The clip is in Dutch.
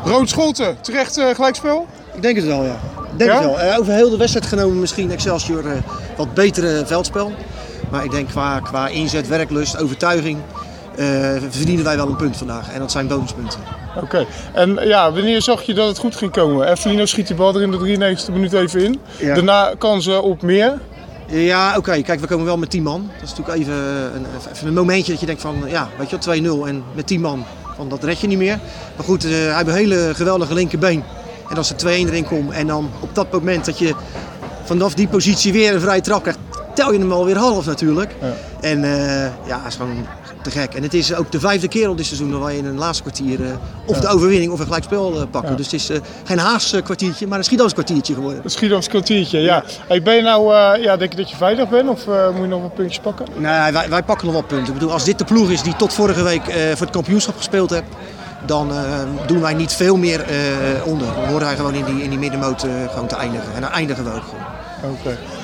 Rood Scholten, terecht gelijkspel? Ik denk het wel, ja. Ik denk het wel. Over heel de wedstrijd genomen misschien Excelsior wat betere veldspel. Maar ik denk qua inzet, werklust, overtuiging verdienen wij wel een punt vandaag. En dat zijn bonuspunten. Oké. En ja, wanneer zag je dat het goed ging komen? Evelino schiet die bal er in de 93e minuut even in. Ja. Daarna kansen op meer. Ja, oké. Kijk, we komen wel met 10 man. Dat is natuurlijk even een momentje dat je denkt van, ja, weet je wel, 2-0 en met 10 man. Van, dat red je niet meer. Maar goed, hij heeft een hele geweldige linkerbeen. En als er 2-1 erin komt en dan op dat moment dat je vanaf die positie weer een vrije trap krijgt, tel je hem alweer half natuurlijk. Ja. En ja, het is gewoon te gek. En het is ook de 5e keer op dit seizoen dat wij in een laatste kwartier of de overwinning of een gelijkspel pakken. Ja. Dus het is geen Haas kwartiertje, maar een Schiedams kwartiertje geworden. Een Schiedams kwartiertje, ja. Hey, ben je nou, denk je dat je veilig bent of moet je nog wat puntjes pakken? Nee, wij pakken nog wat punten. Ik bedoel, als dit de ploeg is die tot vorige week voor het kampioenschap gespeeld heeft, dan doen wij niet veel meer onder. Dan horen wij gewoon in die middenmoot gewoon te eindigen. En dan eindigen we ook gewoon. Oké.